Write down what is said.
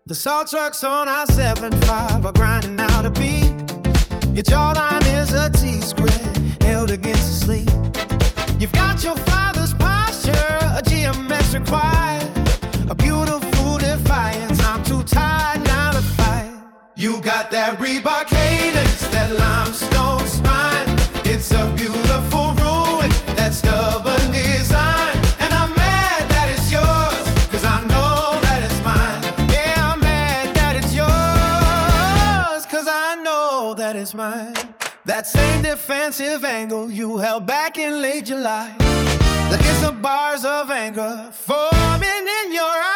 The salt trucks on I-75 are grinding out a beat. Your jawline is a T-square held against the sleep. You've got your father's posture, a geometric quiet, a beautiful defiance. I'm too tired now to fight. You got that Reebok cadence, that limestone spine. It's a beautiful ruin, that stubborn design. And I'm mad that it's yours, 'cause I know that it's mine. Yeah, I'm mad that it's yours, 'cause I know that it's mine. That same defensive angle you held back in late July. Look at the bars of anger forming in your eyes.